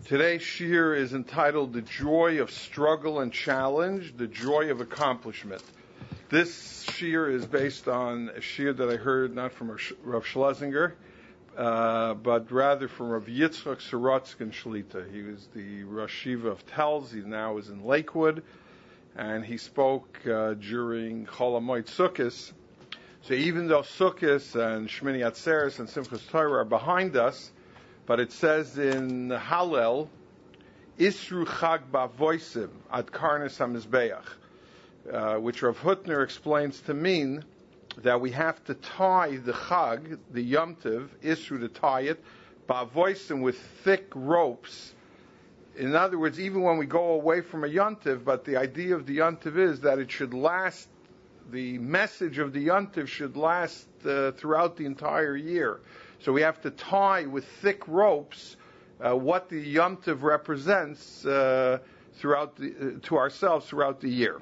Today's shir is entitled The Joy of Struggle and Challenge, the Joy of Accomplishment. This shir is based on a shir that I heard not from Rav Schlesinger, but rather from Rav Yitzchak Sorotzkin Shlita. He was the Rosh Yeshiva of Telz. He now is in Lakewood, and he spoke during Chol HaMoed Sukkos. So even though Sukkos and Shmini Atzeres and Simchas Torah are behind us, but it says in Hallel, Isru Chag Bavoisim ad Karnas HaMizbeach, which Rav Hutner explains to mean that we have to tie the Chag, the Yom Tov, Isru to tie it, Bavoisim with thick ropes. In other words, even when we go away from a Yom Tov, but the idea of the Yom Tov is that it should last, the message of the Yom Tov should last throughout the entire year. So we have to tie with thick ropes what the Yom Tov represents to ourselves throughout the year.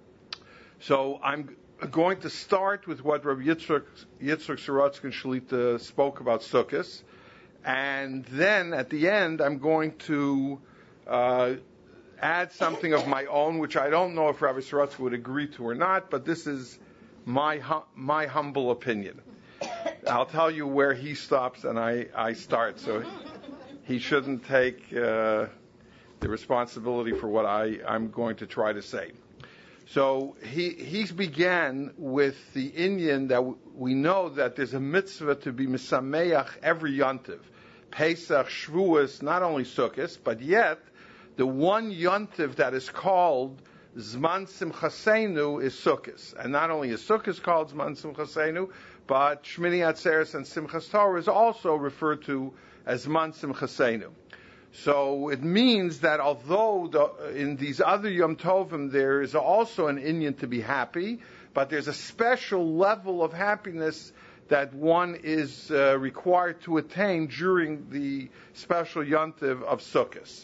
So I'm going to start with what Rabbi Yitzchak Sorotzkin Shlita spoke about Sukkos, and then at the end I'm going to add something of my own, which I don't know if Rabbi Sorotzkin would agree to or not, but this is my humble opinion. I'll tell you where he stops and I start, so he shouldn't take the responsibility for what I'm going to try to say. So he began with the Inyan that we know that there's a mitzvah to be misameach every yontiv, Pesach, Shavuos, not only Sukkos, but yet the one yontiv that is called Zman Simchaseinu is Sukkos. And not only is Sukkos called Zman Simchaseinu, but Shmini Atzeres and Simchas Torah is also referred to as Zman Simchaseinu. So it means that although in these other Yom Tovim there is also an inyan to be happy, but there's a special level of happiness that one is required to attain during the special Yom Tov of Sukkos.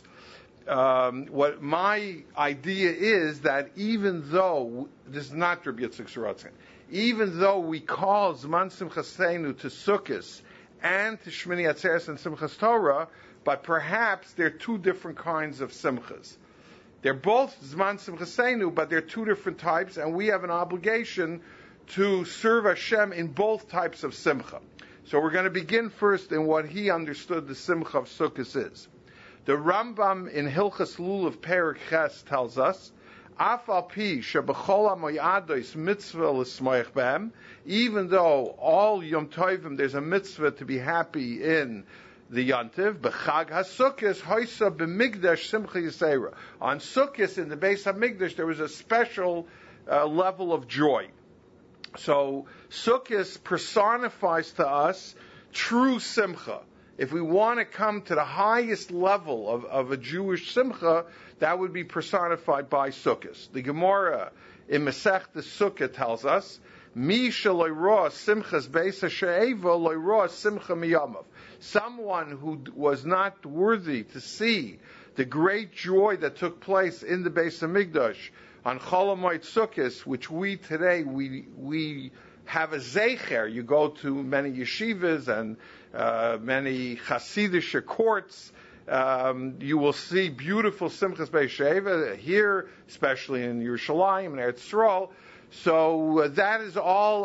What my idea is that even though, this is not Rabbi Yitzchak Sorotzkin, even though we call Zman Simchaseinu to Sukkos and to Shmini Atzeres and Simchas Torah, but perhaps they're two different kinds of Simchas. They're both Zman Simchaseinu, but they're two different types, and we have an obligation to serve Hashem in both types of Simcha. So we're going to begin first in what he understood the Simcha of Sukkos is. The Rambam in Hilchas Lulav Perek Ches tells us, Afal pi shebechol hamoyados mitzvah l'smoich behem, even though all Yom Tovim there's a mitzvah to be happy in the Yom Tov, b'chag haSukkos hoisa b'migdash simcha yisera. On Sukkos in the Beis HaMikdash there was a special level of joy. So Sukkos personifies to us true simcha. If we want to come to the highest level of a Jewish simcha, that would be personified by Sukkos. The Gemara in Masechta Sukkah tells us, Mi shaloyroa simchas beis ha'she'eva loyroa simcha miyamav. Someone who was not worthy to see the great joy that took place in the Beis HaMikdash on Chol HaMoed Sukkos, which we today we have a zecher. You go to many yeshivas and many Hasidic courts. You will see beautiful Simchas Beis Sheva here, especially in Yerushalayim and Eretz Yisrael. So that is all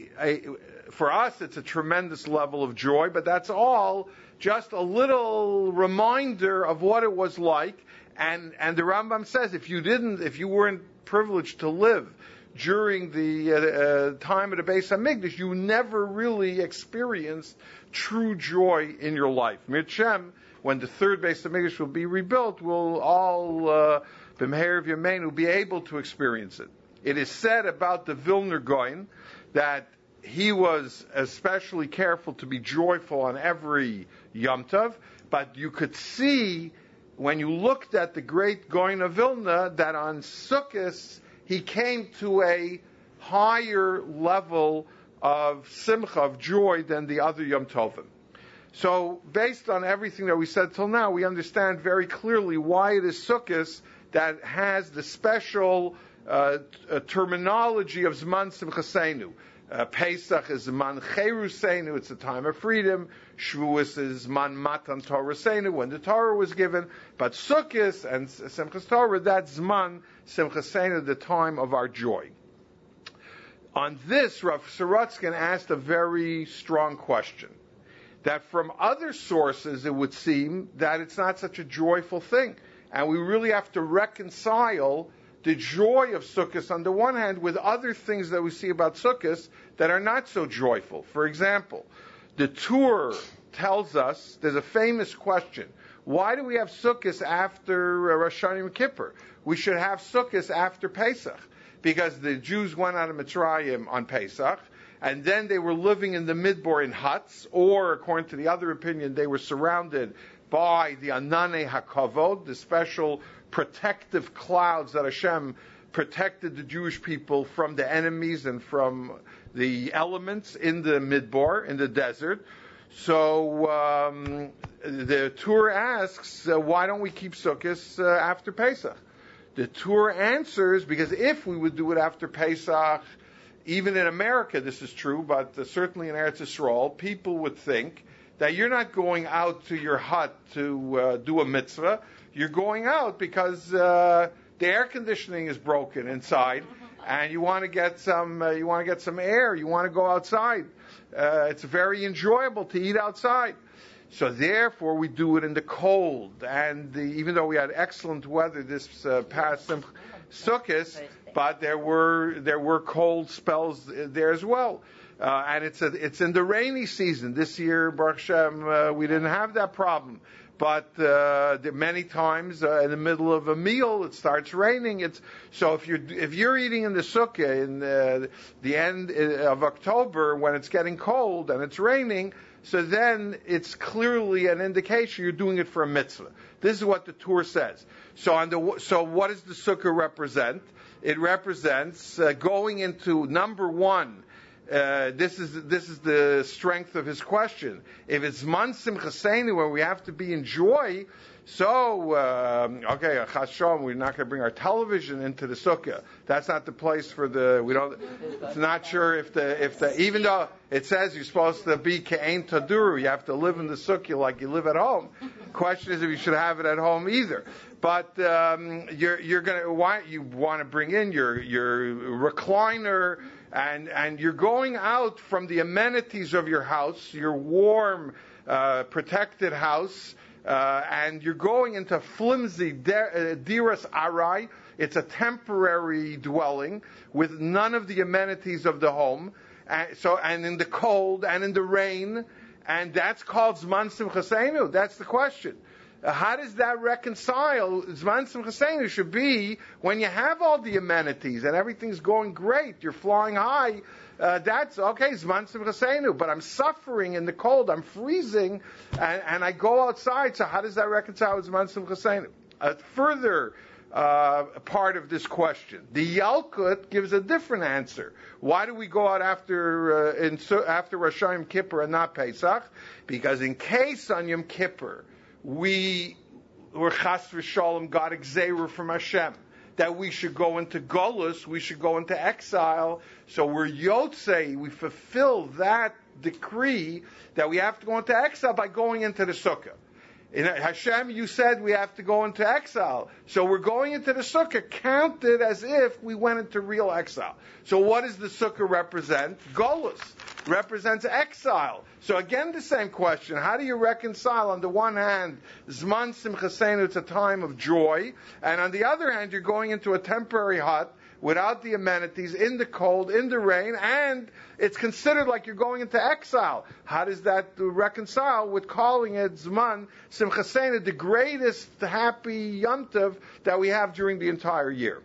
for us, it's a tremendous level of joy, but that's all just a little reminder of what it was like. And the Rambam says, if you weren't privileged to live during the time of the Beis HaMikdash, you never really experienced true joy in your life. Mirchem, when the third Beis HaMikdash will be rebuilt, we'll all, b'meher of Yameinu, be able to experience it. It is said about the Vilner Gaon that he was especially careful to be joyful on every Yom Tov, but you could see when you looked at the great Gaon of Vilna that on Sukkos he came to a higher level of simcha, of joy, than the other Yom Tovim. So, based on everything that we said till now, we understand very clearly why it is Sukkos that has the special terminology of Zman Simchaseinu. Pesach is Man Cheruseinu, it's a time of freedom. Shavuos is Man Matan Toraseinu, when the Torah was given. But Sukkot and Simchas Torah, that's Man Simchaseinu, the time of our joy. On this, Rav Sorotzkin asked a very strong question. That from other sources, it would seem that it's not such a joyful thing. And we really have to reconcile the joy of Sukkot on the one hand with other things that we see about Sukkot that are not so joyful. For example, the Tur tells us, there's a famous question, why do we have Sukkot after Rosh Hashanah Yom Kippur? We should have Sukkot after Pesach, because the Jews went out of Mitzrayim on Pesach, and then they were living in the Midbar in huts, or according to the other opinion, they were surrounded by the Ananei HaKavod, the special protective clouds that Hashem protected the Jewish people from the enemies and from the elements in the Midbar, in the desert. So the Tur asks, why don't we keep Sukkot after Pesach? The Tur answers, because if we would do it after Pesach, even in America this is true, but certainly in Eretz Yisrael, people would think that you're not going out to your hut to do a mitzvah. You're going out because the air conditioning is broken inside, and you want to get some air. You want to go outside. It's very enjoyable to eat outside. So therefore, we do it in the cold. And even though we had excellent weather this past Sukkot, but there were cold spells there as well. And it's in the rainy season. This year, Baruch Hashem, we didn't have that problem. But many times in the middle of a meal, it starts raining. So if you're eating in the sukkah in the end of October when it's getting cold and it's raining, so then it's clearly an indication you're doing it for a mitzvah. This is what the Tur says. So what does the sukkah represent? It represents going into number one. This is the strength of his question. If it's Man Simchaseinu, where we have to be in joy, so okay, Chashom, we're not going to bring our television into the sukkah. That's not the place for the. We don't. It's not sure if the even though it says you're supposed to be ke'ein taduru, you have to live in the sukkah like you live at home. Question is if you should have it at home either. But you're going to why you want to bring in your recliner. And you're going out from the amenities of your house, your warm, protected house, and you're going into flimsy diras arai. It's a temporary dwelling with none of the amenities of the home. And in the cold and in the rain, and that's called Zman Simchaseinu. That's the question. How does that reconcile? Zman Simchaseinu should be when you have all the amenities and everything's going great, you're flying high, that's okay, Zman Simchaseinu, but I'm suffering in the cold, I'm freezing, and I go outside, so how does that reconcile with Zman Simchaseinu? A further part of this question, the Yalkut gives a different answer. Why do we go out after Rosh Hashanah Yom Kippur and not Pesach? Because in case on Yom Kippur, we were chas v'shalom, got exeru from Hashem, that we should go into Golus, we should go into exile. So we're Yotzei, we fulfill that decree that we have to go into exile by going into the Sukkah. In Hashem, you said we have to go into exile. So we're going into the Sukkah, counted as if we went into real exile. So what does the Sukkah represent? Golus represents exile. So again, the same question. How do you reconcile, on the one hand, Zman Simchaseinu, it's a time of joy, and on the other hand, you're going into a temporary hut without the amenities, in the cold, in the rain, and it's considered like you're going into exile. How does that reconcile with calling it Zman Simchaseinu, the greatest happy Yom Tov that we have during the entire year?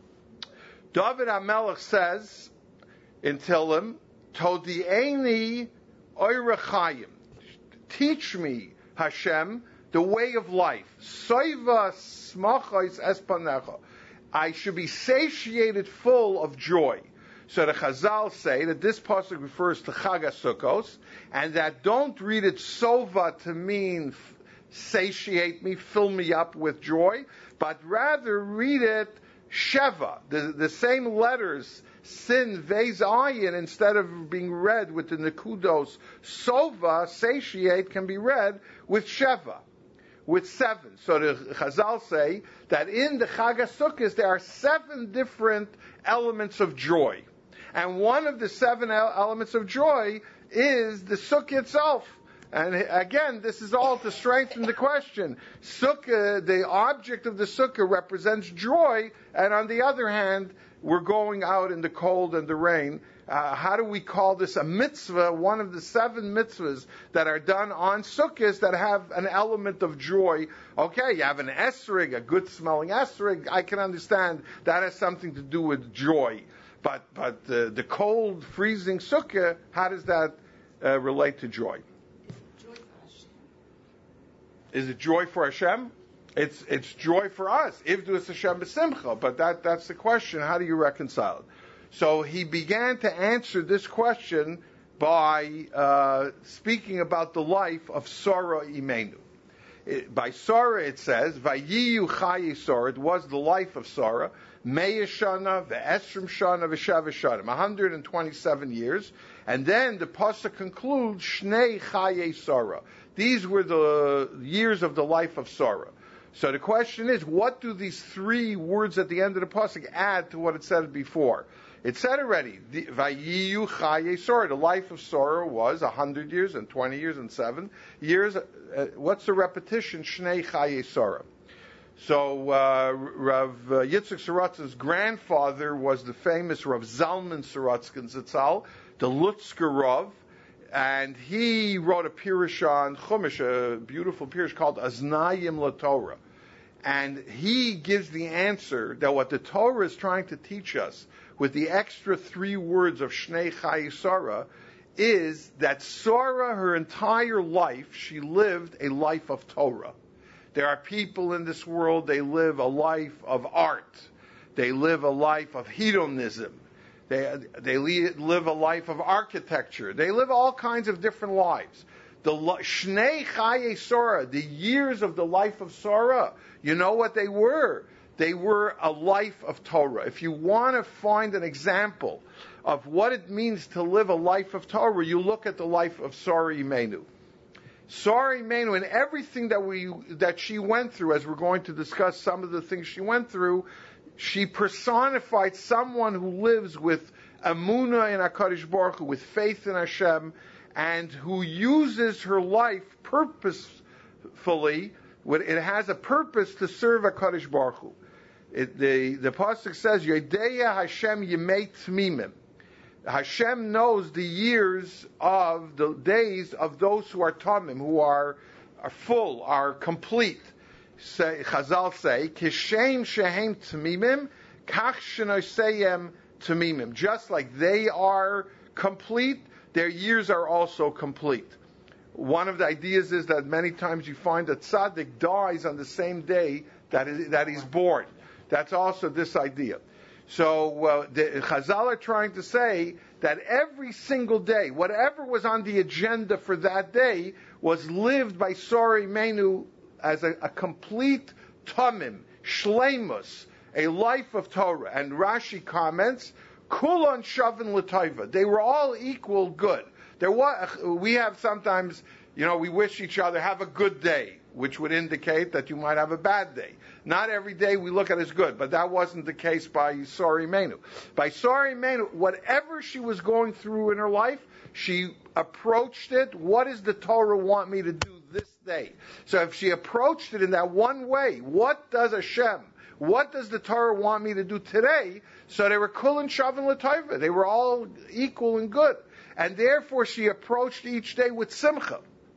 David HaMelech says in Tehillim, Todi'eni Oire Chayim, teach me, Hashem, the way of life. Soiva smachos espanecha, I should be satiated full of joy. So the Chazal say that this pasuk refers to Chag HaSukkos, and that don't read it sova to mean satiate me, fill me up with joy, but rather read it Sheva, the same letters sin vez ayin, instead of being read with the nekudos sova, satiate, can be read with sheva, with 7. So the Chazal say that in the Chag HaSukkos there are 7 different elements of joy. And one of the 7 elements of joy is the sukkah itself. And again, this is all to strengthen the question. Sukkah, the object of the sukkah, represents joy, and on the other hand, we're going out in the cold and the rain. How do we call this a mitzvah? One of the 7 mitzvahs that are done on sukkahs that have an element of joy. Okay, you have an esrig, a good smelling esrig. I can understand that has something to do with joy. But the cold, freezing sukkah, how does that relate to joy? Is it joy for Hashem? It's joy for us. Ivdu es Hashem b'simcha. But that's the question. How do you reconcile it? So he began to answer this question by speaking about the life of Sarah Imenu. By Sarah it says, Vayiyu Chaye Sarah, it was the life of Sarah, Meya Shana, Ve'esrim Shana, Ve'shav Shana, 127 years. And then the pasuk concludes, Shnei Chaye Sarah. These were the years of the life of Sarah. So the question is, what do these 3 words at the end of the pasuk add to what it said before? It said already, Vayiyu Chaye Sarah. The life of Sarah was 100 years and 20 years and 7 years. What's the repetition? Shnei Chaye Sarah. So Rav Yitzchak Sorotzkin's grandfather was the famous Rav Zalman Sorotzkin Zitzal, the Lutzker Rav, and he wrote a pirush on Chumash, a beautiful pirush called Aznayim LaTorah. And he gives the answer that what the Torah is trying to teach us with the extra 3 words of Shnei Chaye Sarah is that Sarah, her entire life, she lived a life of Torah. There are people in this world, they live a life of art. They live a life of hedonism. They live a life of architecture. They live all kinds of different lives. The Shnei Chaye Sarah, the years of the life of Sarah, you know what they were? They were a life of Torah. If you want to find an example of what it means to live a life of Torah, you look at the life of Sarah Imenu. Sarah Imenu, and everything that she went through, as we're going to discuss some of the things she went through, she personified someone who lives with Amunah in HaKadosh Baruch Hu, with faith in Hashem, and who uses her life purposefully. It has a purpose to serve HaKadosh Baruch Hu. The pasuk says, Yodeya Hashem Yemei Tmimim. Hashem knows the years of the days of those who are tamim, who are full, are complete. Chazal say, Kishem shehem tamimim, kach shenoseyem tamimim. Just like they are complete, their years are also complete. One of the ideas is that many times you find that tzaddik dies on the same day that he's born. That's also this idea. So the Chazal are trying to say that every single day, whatever was on the agenda for that day, was lived by Sarah Imenu as a complete tamim, shleimus, a life of Torah. And Rashi comments, kulon shavin l'taiva. They were all equal good. We have sometimes, we wish each other have a good day, which would indicate that you might have a bad day. Not every day we look at as good, but that wasn't the case by Sarah Imenu. By Sarah Imenu, whatever she was going through in her life, she approached it, what does the Torah want me to do this day? So if she approached it in that one way, what does the Torah want me to do today? So they were kul and shavin l'taiva. They were all equal and good. And therefore she approached each day with simcha.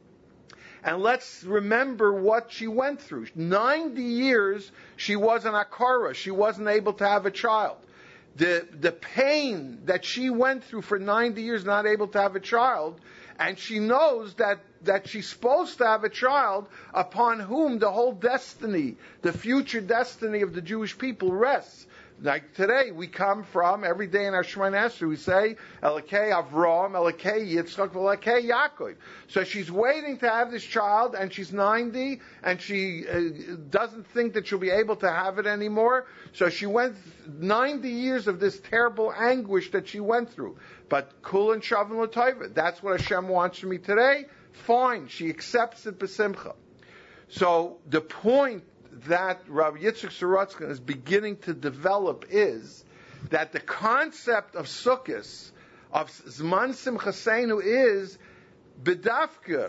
And let's remember what she went through. 90 years she was an akara. She wasn't able to have a child. The pain that she went through for 90 years not able to have a child, and she knows that she's supposed to have a child upon whom the whole destiny, the future destiny of the Jewish people rests. Like today, we come from, every day in our Shemoneh Esrei, we say, Elokei Avram, Elokei Yitzchak, Elokei Yaakov. So she's waiting to have this child, and she's 90, and she doesn't think that she'll be able to have it anymore. So she went 90 years of this terrible anguish that she went through. But Kul and Shavin L'Toiva, that's what Hashem wants from me today. Fine, she accepts it b'simcha. So the point that Rabbi Yitzchak Sorotzkin is beginning to develop is that the concept of Sukkos, of Zman Simchaseinu, is bedafka.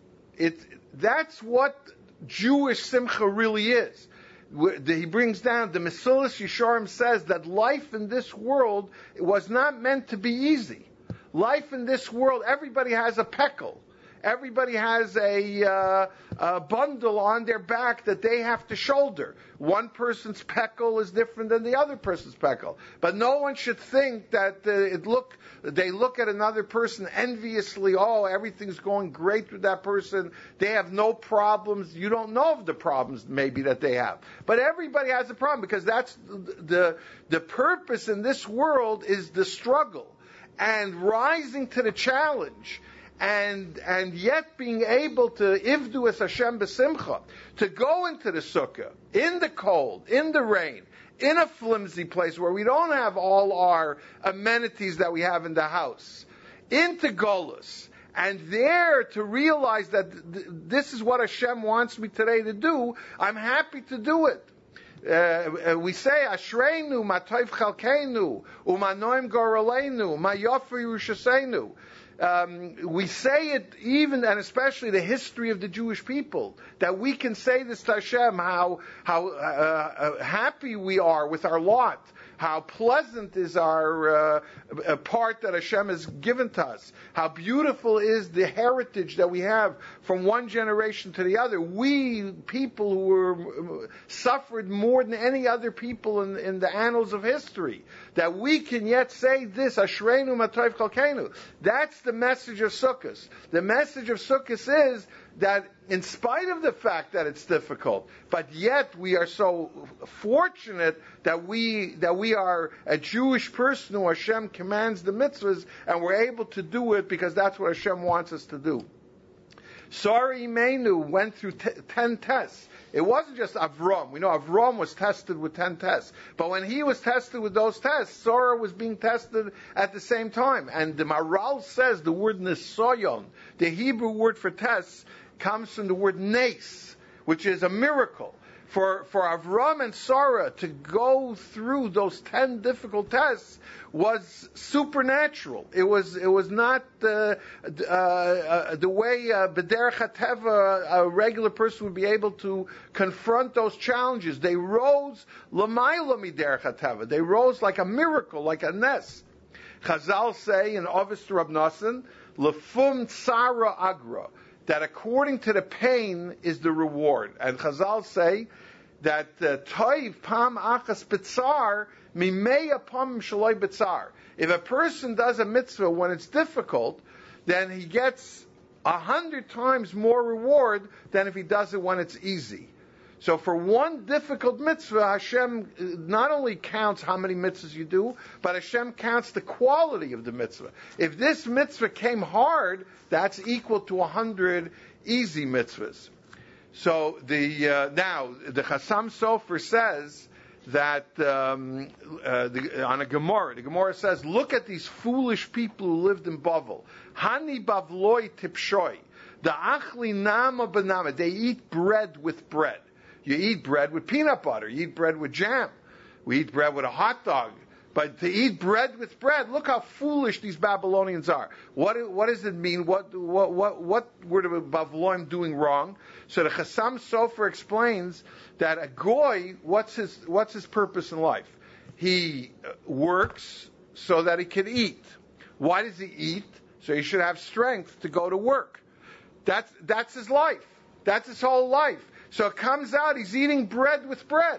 That's what Jewish Simcha really is. He brings down, the Mesilas Yesharim says that life in this world was not meant to be easy. Life in this world, everybody has a pekel. Everybody has a bundle on their back that they have to shoulder. One person's pekel is different than the other person's pekel. But no one should think that they look at another person enviously. Oh, everything's going great with that person. They have no problems. You don't know of the problems maybe that they have. But everybody has a problem, because that's the purpose in this world is the struggle and rising to the challenge. And yet being able to ivdu es Hashem b'simcha, to go into the sukkah, in the cold, in the rain, in a flimsy place where we don't have all our amenities that we have in the house, into Golus, and there to realize that this is what Hashem wants me today to do. I'm happy to do it. We say Ashreinu, Ma Tov Chalkeinu, Uma Noim Goraleinu, Ma Yofer Yerushaseinu. We say it even and especially the history of the Jewish people, that we can say this to Hashem, how happy we are with our lot, how pleasant is our part that Hashem has given to us, how beautiful is the heritage that we have from one generation to the other. We, people who were suffered more than any other people in the annals of history, that we can yet say this, Ashreinu Matayv Chalkeinu. That's the message of Sukkos. The message of Sukkos is that in spite of the fact that it's difficult, but yet we are so fortunate that we are a Jewish person who Hashem commands the mitzvahs, and we're able to do it because that's what Hashem wants us to do. Sarah Imenu went through 10 tests. It wasn't just Avram. We know Avram was tested with 10 tests. But when he was tested with those tests, Sarah was being tested at the same time. And the Maral says the word nisayon, the Hebrew word for tests, comes from the word nes, which is a miracle. For Avram and Sarah to go through those 10 difficult tests was supernatural. It was not the way b'derech hateva a regular person would be able to confront those challenges. They rose l'mayla miderech hateva. They rose like a miracle, like a nes. Chazal say in Ovis Rab Nosson, lefum tsara agra, that according to the pain is the reward. And Chazal say that toiv pam achas b'tzar mimeya pam shaloi b'tzar. If a person does a mitzvah when it's difficult, then he gets 100 times more reward than if he does it when it's easy. So for one difficult mitzvah, Hashem not only counts how many mitzvahs you do, but Hashem counts the quality of the mitzvah. If this mitzvah came hard, that's equal to 100 easy mitzvahs. So now the Chassam Sofer says that on a Gemara, the Gemara says, look at these foolish people who lived in Bavel. Hani bavloi tipshoi, the achli nama banama. They eat bread with bread. You eat bread with peanut butter. You eat bread with jam. We eat bread with a hot dog. But to eat bread with bread, look how foolish these Babylonians are. What does it mean? What were the Bavloim doing wrong? So the Chassam Sofer explains that a goy, what's his purpose in life? He works so that he can eat. Why does he eat? So he should have strength to go to work. That's his life. That's his whole life. So it comes out he's eating bread with bread.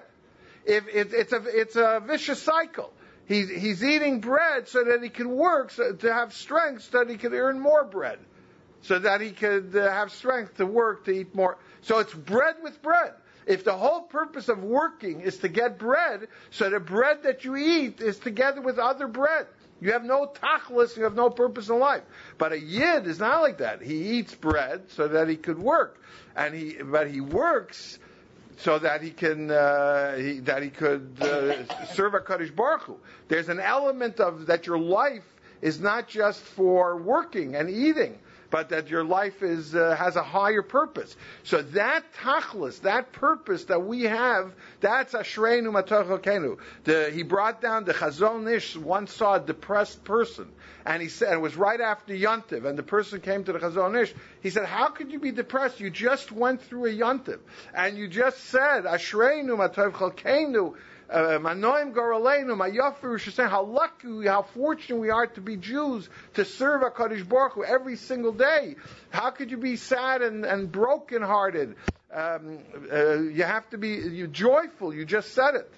It's a vicious cycle. He's eating bread so that he can work, to have strength, so that he can earn more bread, so that he could have strength to work, to eat more. So it's bread with bread. If the whole purpose of working is to get bread, so the bread that you eat is together with other bread. You have no tachlis, you have no purpose in life. But a yid is not like that. He eats bread so that he could work, but he works so that he can serve HaKadosh Baruch Hu. There's an element of that your life is not just for working and eating, but that your life has a higher purpose. So that tachlis, that purpose that we have, that's Ashreinu Matoch Elkeinu. He brought down the Chazon Ish once saw a depressed person, and he said, it was right after Yontiv, and the person came to the Chazon Ish. He said, how could you be depressed? You just went through a Yontiv, and you just said Ashreinu Matoch Elkeinu. Manoim Goraleinu, Mayafiru Shasem, how lucky, how fortunate we are to be Jews, to serve HaKadosh Baruch Hu every single day. How could you be sad and broken-hearted? You have to be joyful, you just said it.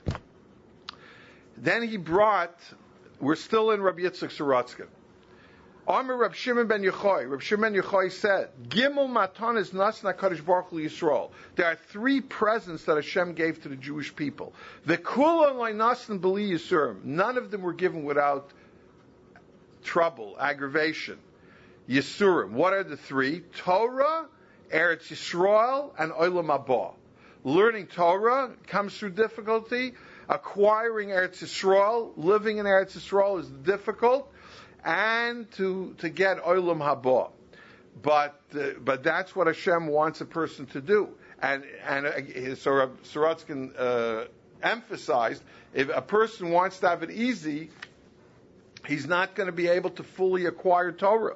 Then he brought, we're still in Rabbi Yitzchak Sorotzkin. Amar Reb Shimon ben Yochai. Reb Shimon ben Yochai said, Gimel matan is nasna Kadosh Baruch Hu Yisrael. There are 3 presents that Hashem gave to the Jewish people. The kulan lo'nasn b'li yisurim. None of them were given without trouble, aggravation. Yisurim. What are the 3? Torah, Eretz Yisrael, and Olam Haba. Learning Torah comes through difficulty. Acquiring Eretz Yisrael, living in Eretz Yisrael is difficult. And to get Olam Haba, but that's what Hashem wants a person to do. And so Sorotzkin emphasized, if a person wants to have it easy, he's not going to be able to fully acquire Torah.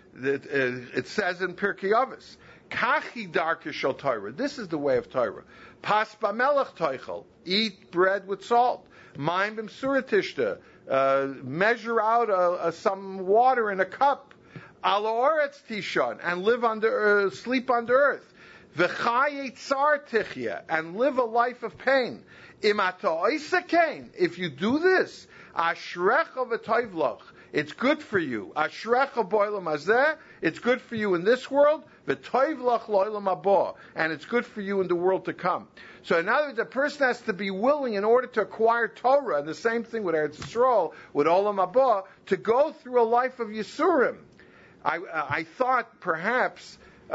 It says in Pirkei Avos, Kachi darke shel Torah. This is the way of Torah. Pas b'melech toichel. Eat bread with salt. Mayim b'msura tishta. Measure out some water in a cup, al oretz tishon, and live sleep under earth. V'chayei tsar tichya, and live a life of pain. Imata oisakain, if you do this, ashrecha v'toivloch, it's good for you. Ashrecha boilam hazeh, it's good for you in this world. V'toivloch lo'ilam haba, and it's good for you in the world to come. So in other words, a person has to be willing in order to acquire Torah, and the same thing with Eretz Yisrael, with Olam Haba, to go through a life of Yisurim. I thought perhaps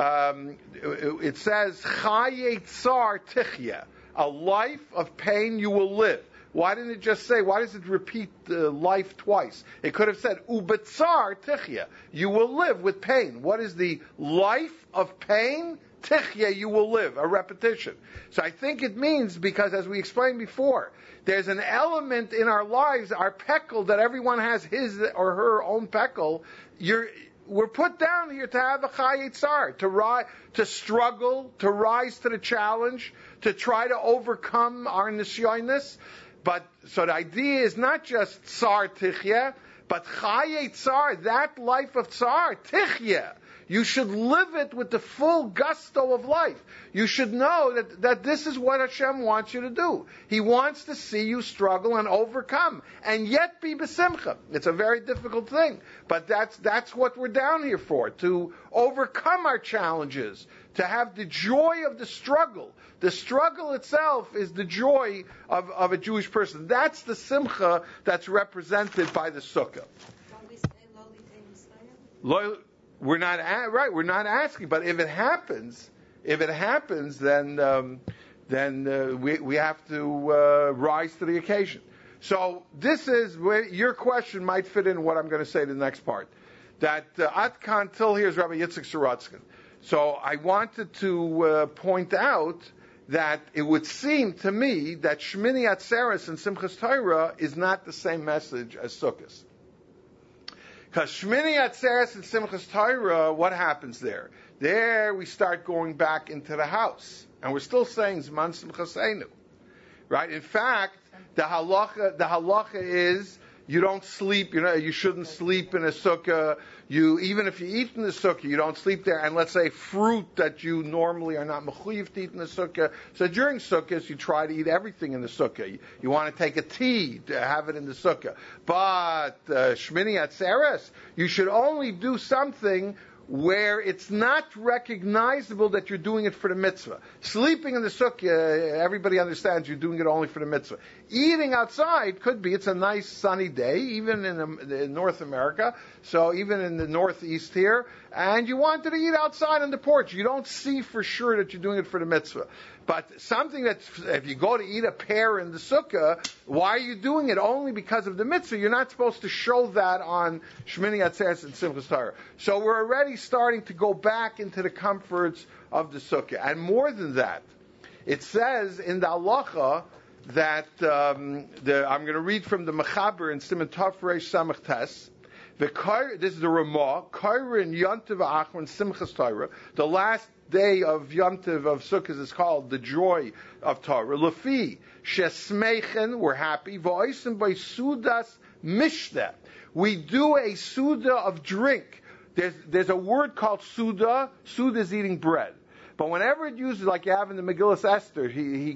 it says, Chaye Tsar Tichya, a life of pain you will live. Why didn't it just say, why does it repeat life twice? It could have said, Ubetzar Tichya, you will live with pain. What is the life of pain? Tichya, you will live, a repetition. So I think it means, because as we explained before, there's an element in our lives, our pekel, that everyone has his or her own pekel. We're put down here to have a chayei tsar, to struggle, to rise to the challenge, to try to overcome our nisyonis. But so the idea is not just tsar tichya, but chayei tsar, that life of tsar, tichya. You should live it with the full gusto of life. You should know that this is what Hashem wants you to do. He wants to see you struggle and overcome, and yet be besimcha. It's a very difficult thing, but that's what we're down here for, to overcome our challenges, to have the joy of the struggle. The struggle itself is the joy of a Jewish person. That's the simcha that's represented by the sukkah. Don't we say We're not right. We're not asking, but if it happens, then we have to rise to the occasion. So this is where your question might fit in what I'm going to say to the next part. That Atkan till here is Rabbi Yitzchak Sorotzkin. So I wanted to point out that it would seem to me that Shmini Atzeres and Simchas Torah is not the same message as Sukkot. Because Shmini Atzeres and Simchas Torah, what happens there? There we start going back into the house. And we're still saying Zman Simchaseinu. Right? In fact, the halacha is you don't sleep, you shouldn't sleep in a sukkah. Even if you eat in the sukkah, you don't sleep there. And let's say fruit that you normally are not mechuyev to eat in the sukkah. So during sukkahs, you try to eat everything in the sukkah. You want to take a tea to have it in the sukkah. But Shmini Atzeres, you should only do something where it's not recognizable that you're doing it for the mitzvah. Sleeping in the sukkah, everybody understands you're doing it only for the mitzvah. Eating outside could be, it's a nice sunny day, even in North America, so even in the Northeast here, and you wanted to eat outside on the porch. You don't see for sure that you're doing it for the mitzvah. But something that, if you go to eat a pear in the sukkah, why are you doing it? Only because of the mitzvah. You're not supposed to show that on Shmini Atzeres and Simchas Torah. So we're already starting to go back into the comforts of the sukkah. And more than that, it says in the halacha that, I'm going to read from the Mechaber in Siman Tov Reish Samach Tes. This is the Ramah. Kairin Yontiv Achron Simchas Torah. The last day of Yom Tov of Sukkot is called the joy of Torah. Lefi shesmeichen, we're happy. V'oisim by sudas mishta. We do a suda of drink. There's a word called suda. Suda is eating bread. But whenever it uses, like you have in the Megillas Esther,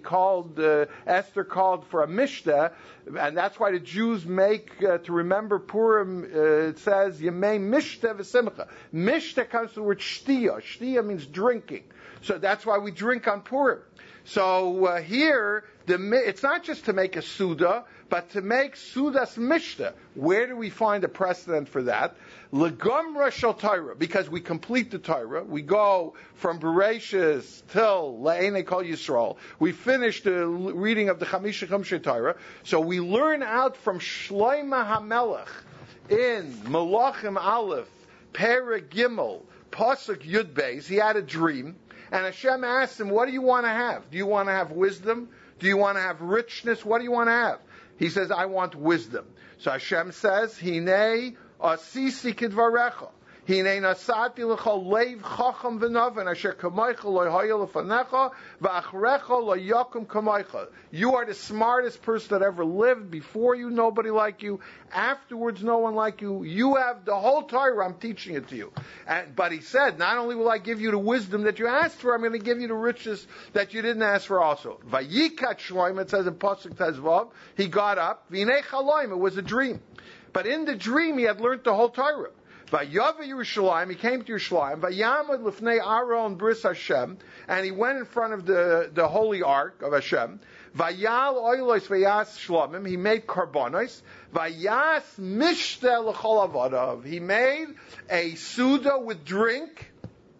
Esther called for a mishta, and that's why the Jews make, to remember Purim, it says, Yemei mishta v'simcha. Mishta comes from the word shtiya. Shtiya means drinking. So that's why we drink on Purim. So here, it's not just to make a suda, but to make sudas mishta. Where do we find a precedent for that? Legumra shel Torah, because we complete the Torah. We go from Bereshis till Le'enei Kol Yisrael. We finish the reading of the Chamisha Chumshei Torah. So we learn out from Shlomo HaMelech in Malachim Aleph, Perek Gimel, Pasuk Yud Beis. He had a dream, and Hashem asked him, what do you want to have? Do you want to have wisdom? Do you want to have richness? What do you want to have? He says, I want wisdom. So Hashem says, Hinei asisi kidvarecha. Hinei nasati l'chol leiv chacham v'noven asher kamoicha lo yhoya lefanecha v'achrecha lo yakum kamoicha. You are the smartest person that ever lived. Before you, nobody like you. Afterwards, no one like you. You have the whole Torah. I'm teaching it to you. But he said, not only will I give you the wisdom that you asked for, I'm going to give you the riches that you didn't ask for also. Vayikat Shloim, it says in Pasuk Tezvav, he got up. V'nei chaloim, it was a dream. But in the dream, he had learned the whole Torah. Vayava Yerushalayim, he came to Yerushalayim. Vayamad l'fnei Aaron bris Hashem, and he went in front of the holy ark of Hashem. Vayal oilos vayas shlomim, he made karbonos. Vayas mishte l'chol avadav, he made a suda with drink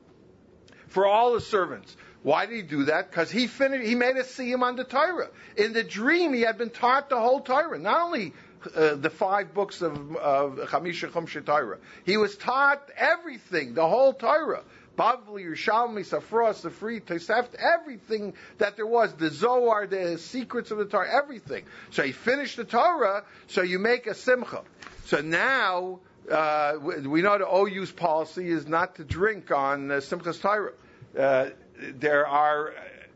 for all his servants. Why did he do that? Because he made a siyum on the Torah. In the dream, he had been taught the whole Torah, not only the 5 books of Chamisha Chumshei Torah. He was taught everything, the whole Torah. Bavli, Yerushalmi, Safra, Sifri, Tosefta, everything that there was, the Zohar, the secrets of the Torah, everything. So he finished the Torah, so you make a simcha. So now, we know the OU's policy is not to drink on Simchas Torah. There are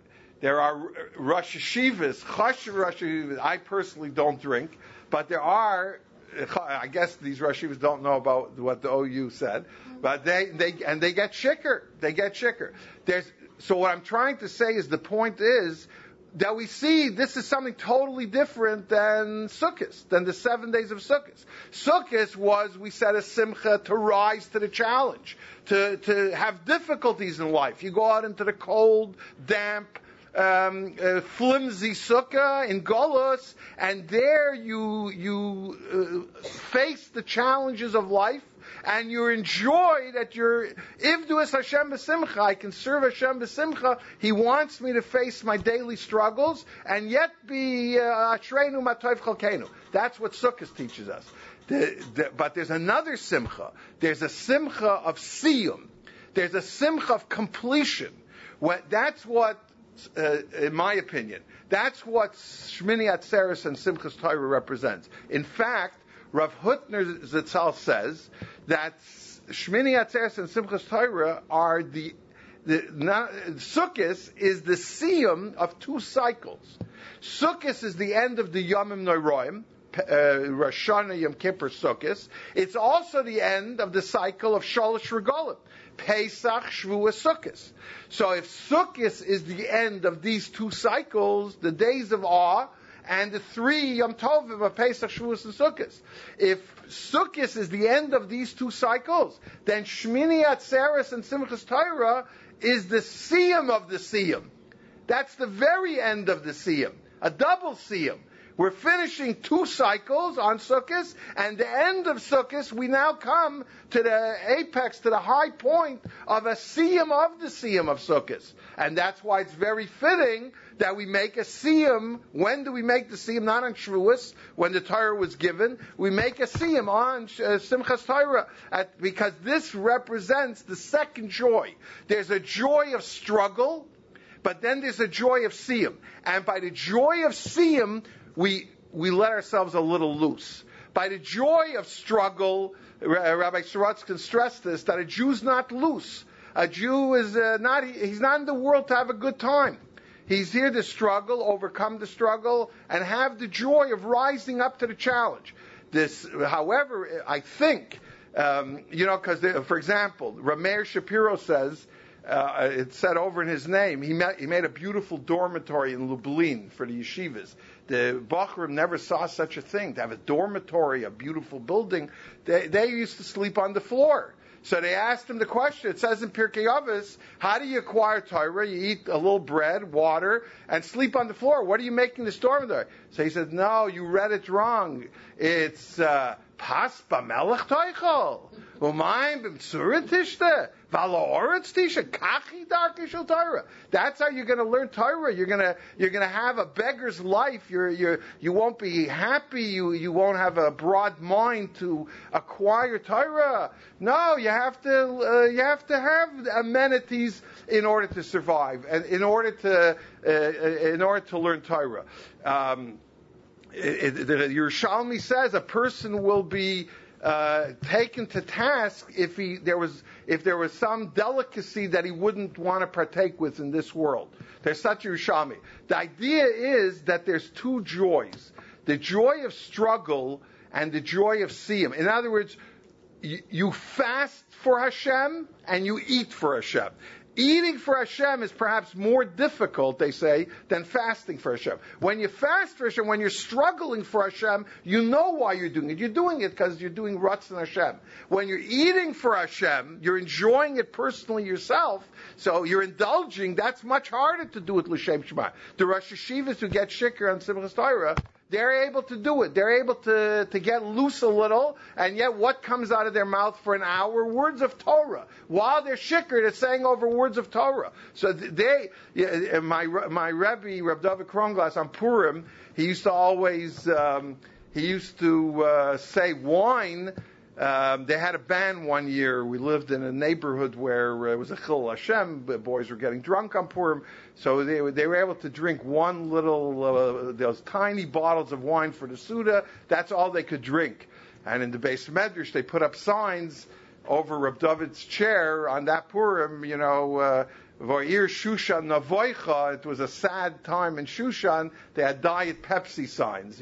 Rosh Yeshivas, Chashuv Rosh Yeshivas. I personally don't drink, but there are. I guess these Rosh Yeshivas don't know about what the OU said, but they get shikker. They get shikker. So what I'm trying to say is the point is that we see this is something totally different than Sukkot, than the 7 days of Sukkot. Sukkot was, we said, a simcha to rise to the challenge, to have difficulties in life. You go out into the cold, damp, flimsy sukkah in Golos, and there you face the challenges of life, and you enjoy that you're Ivdu es Hashem b'simcha. I can serve Hashem b'simcha. He wants me to face my daily struggles and yet be Ashreinu Matov Chalkeinu. That's what Sukkot teaches us. But there's another simcha. There's a simcha of siyum. There's a simcha of completion. That's what, in my opinion, that's what Shmini Atzeres and Simchas Torah represents. In fact, Rav Hutner Zitzal says that Shmini Atzeres and Simchas Torah are Sukkot is the siyum of 2 cycles. Sukkot is the end of the Yomim Noraim, Rosh Hashanah, Yom Kippur, Sukkot. It's also the end of the cycle of Shalosh Regalim, Pesach, Shavuos, Sukkot. So if Sukkot is the end of these 2 cycles, the days of awe and the 3 Yom Tovim of Pesach, Shavuos, and Sukkot. If Sukkot is the end of these 2 cycles, then Shmini Atzeres and Simchas Torah is the Siyum of the Siyum. That's the very end of the Siyum, a double Siyum. We're finishing 2 cycles on Sukkot, and the end of Sukkot, we now come to the apex, to the high point of a Siyum of the Siyum of Sukkot. And that's why it's very fitting that we make a Siyum. When do we make the Siyum? Not on Shavuos, when the Torah was given. We make a Siyum on Simchas Torah, because this represents the second joy. There's a joy of struggle, but then there's a joy of Siyum. And by the joy of Siyum, we let ourselves a little loose. By the joy of struggle, Rabbi Sorotzkin stressed this, that a Jew's not loose. A Jew is he's not in the world to have a good time. He's here to struggle, overcome the struggle, and have the joy of rising up to the challenge. This, however, I think, because, for example, Rameir Shapiro says, it's said over in his name, he made a beautiful dormitory in Lublin for the yeshivas. The Bachrim never saw such a thing, to have a dormitory, a beautiful building. They used to sleep on the floor. So they asked him the question. It says in Pirkei Avos, how do you acquire Torah? You eat a little bread, water, and sleep on the floor. What are you making this dormitory? So he said, no, you read it wrong. It's pas b'melech toichel, umayim b'mtzurin tishte, v'alo oretz tisha, kachi darkei shel Torah. That's how you're going to learn Torah. You're going to have a beggar's life. You won't be happy. You won't have a broad mind to acquire Torah. No, you have to have amenities in order to survive and in order to learn Torah. The Yerushalmi says a person will be taken to task if there was some delicacy that he wouldn't want to partake with in this world. There's such a Yerushalmi. The idea is that there's 2 joys: the joy of struggle and the joy of siyum. In other words, you fast for Hashem and you eat for Hashem. Eating for Hashem is perhaps more difficult, they say, than fasting for Hashem. When you fast for Hashem, when you're struggling for Hashem, you know why you're doing it. You're doing it because you're doing Ratzon Hashem. When you're eating for Hashem, you're enjoying it personally yourself, so you're indulging. That's much harder to do with L'Shem Shema. The Rosh Yeshivas who get shikar on Simchas Torah, they're able to do it. They're able to get loose a little, and yet what comes out of their mouth for an hour? Words of Torah. While they're shikar, they're saying over words of Torah. So my Rebbe, Reb David Kronglass on Purim, he used to always, say wine. They had a ban one year. We lived in a neighborhood where it was a Chil Hashem. The boys were getting drunk on Purim. So they were able to drink one little, those tiny bottles of wine for the Suda. That's all they could drink. And in the Beis Medrash, they put up signs over Reb David's chair on that Purim, V'ir Shushan Navoicha. It was a sad time in Shushan. They had Diet Pepsi signs,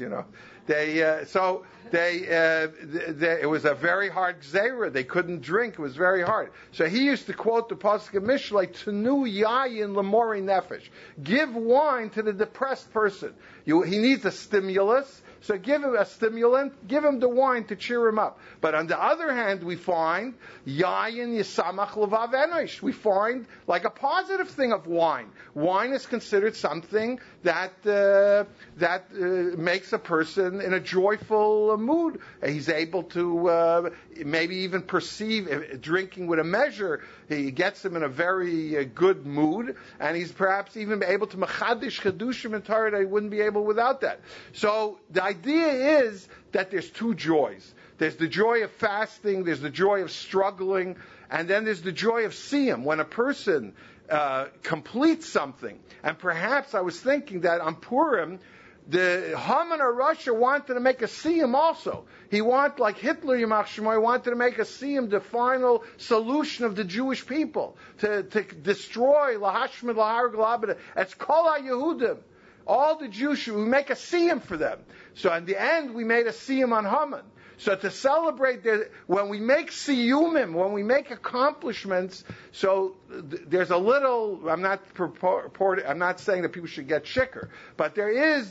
It was a very hard gzeira. They couldn't drink. It was very hard. So he used to quote the pasuk of Mishlei, "Tenu yayin lemori nefesh." Give wine to the depressed person. He needs a stimulus. So give him a stimulant, give him the wine to cheer him up. But on the other hand, we find yayin yisamach levav enosh. We find like a positive thing of wine. Wine is considered something that makes a person in a joyful mood. He's able to maybe even perceive drinking with a measure. He gets him in a very good mood, and he's perhaps even able to machadish chedushim in Torah that he wouldn't be able without that. So the idea is that there's 2 joys. There's the joy of fasting, there's the joy of struggling, and then there's the joy of siyum. When a person completes something, and perhaps I was thinking that on Purim, the Haman of Russia wanted to make a siyum also. He wanted, like Hitler, Yimach Shemo, he wanted to make a siyum, the final solution of the Jewish people, to destroy Lahashmid, Laharg, Labada. It's Kol HaYehudim. All the Jews, we make a siyum for them. So in the end, we made a siyum on Haman. So to celebrate, when we make siyumim, when we make accomplishments, so there's a little. I'm not saying that people should get shikker, but there's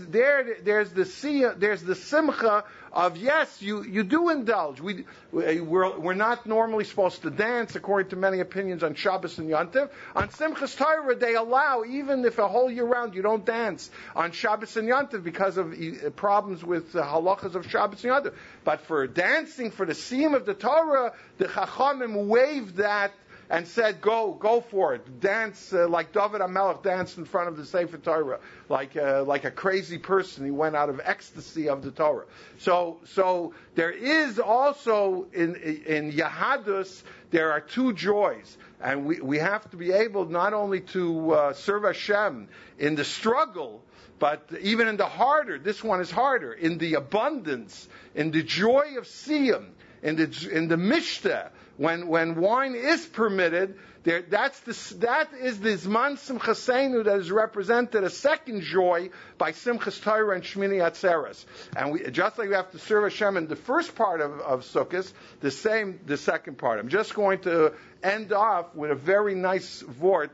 the simcha of, yes, you do indulge. We're not normally supposed to dance, according to many opinions, on Shabbos and Yontiv. On Simchas Torah, they allow, even if a whole year round you don't dance on Shabbos and Yontiv because of problems with halachas of Shabbos and Yontiv. But for dancing, for the siyum of the Torah, the Chachamim waived that and said, go for it. Dance like David HaMelech danced in front of the Sefer Torah, like a crazy person. He went out of ecstasy of the Torah. So there is also in Yahadus, there are two joys. And we have to be able not only to serve Hashem in the struggle, but even in the harder, this one is harder, in the abundance, in the joy of siyum, in the mishteh, when wine is permitted, that is the Zman Simchaseinu that is represented, a second joy by Simchas Torah and Shmini Atzeres. And just like we have to serve Hashem in the first part of Sukkot, the second part. I'm just going to end off with a very nice vort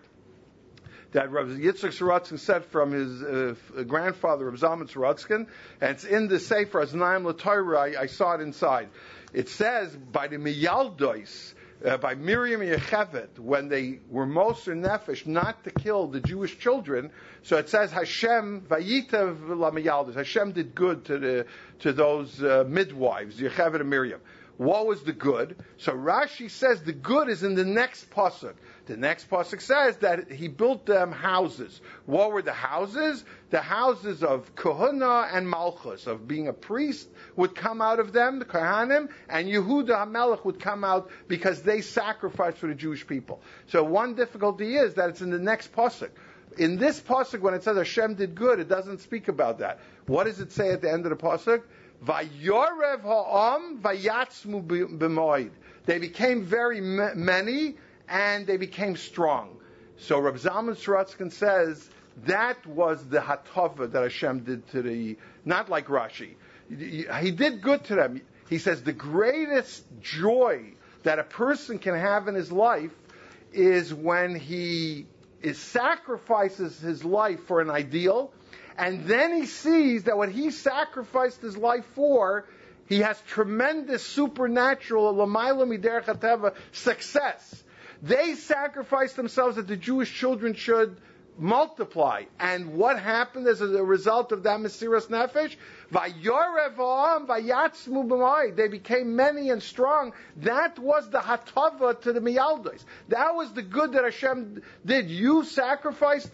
that Rav Yitzchak Sorotzkin said from his grandfather, Rav Zalman Sorotzkin, and it's in the Sefer Aznaim L'Torah. I saw it inside. It says, by the Miyaldois, by Miriam and Yocheved, when they were Moser Nefesh not to kill the Jewish children, so it says Hashem Vayitav La Miyaldois. Hashem did good to those midwives, Yocheved and Miriam. What was the good? So Rashi says the good is in the next pasuk. The next pasuk says that he built them houses. What were the houses? The houses of Kohuna and Malchus, of being a priest, would come out of them, the Kohanim, and Yehuda HaMelech would come out because they sacrificed for the Jewish people. So one difficulty is that it's in the next pasuk. In this pasuk, when it says Hashem did good, it doesn't speak about that. What does it say at the end of the pasuk? Vayorev ha'am vayatzmu b'moed. They became very many, and they became strong. So Rav Zalman Sorotzkin says that was the hatava that Hashem did to not like Rashi. He did good to them. He says the greatest joy that a person can have in his life is when he sacrifices his life for an ideal, and then he sees that what he sacrificed his life for, he has tremendous supernatural l'mayla miderech hateva success. They sacrificed themselves that the Jewish children should multiply. And what happened as a result of that Mesiras Nefesh? Vayorev ha'am vayatzmu b'moed. They became many and strong. That was the hatava to the Miyaldos. That was the good that Hashem did. You sacrificed.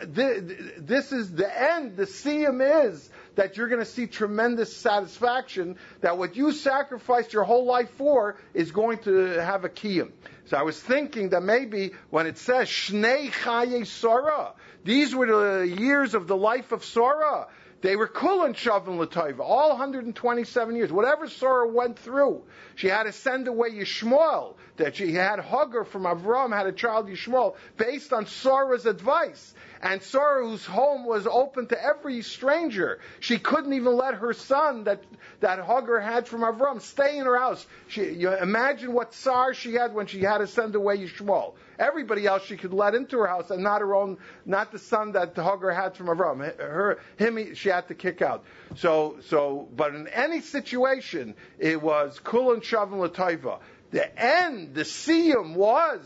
This is the end. The siyum is that you're going to see tremendous satisfaction, that what you sacrificed your whole life for is going to have a kiyum. So I was thinking that maybe when it says Shnei Chaye Sora, these were the years of the life of Sora. They were Kulan Shavin L'Taiva, all 127 years. Whatever Sora went through, she had to send away Yishmael, that she had Hagar from Avram, had a child Yishmael, based on Sora's advice. And Sora, whose home was open to every stranger, she couldn't even let her son that Hagar had from Avram stay in her house. You imagine what tsar she had when she had to send away Yishmael. Everybody else she could let into her house, and not her own, not the son that Hagar had from Avram. Him she had to kick out. But in any situation, it was Kulan Shavin L'Taiva. The end, the siyum was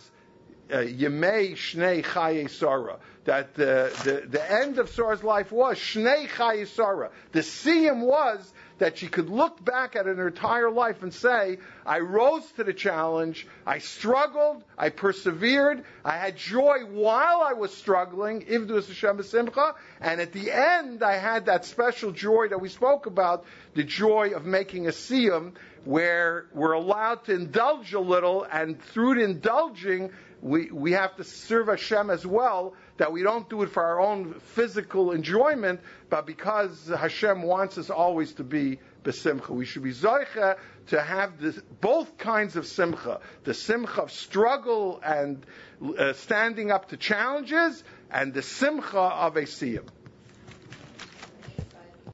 Yemei Shnei Chaye Sora. That the end of Sora's life was Shnei Chaye Sora. The siyum was that she could look back at her entire life and say, I rose to the challenge, I struggled, I persevered, I had joy while I was struggling, Ivdu Hashem B'Simcha, and at the end I had that special joy that we spoke about, the joy of making a siyum, where we're allowed to indulge a little, and through the indulging, we have to serve Hashem as well, that we don't do it for our own physical enjoyment, but because Hashem wants us always to be besimcha. We should be zoicha to have both kinds of simcha. The simcha of struggle and standing up to challenges, and the simcha of a siyum.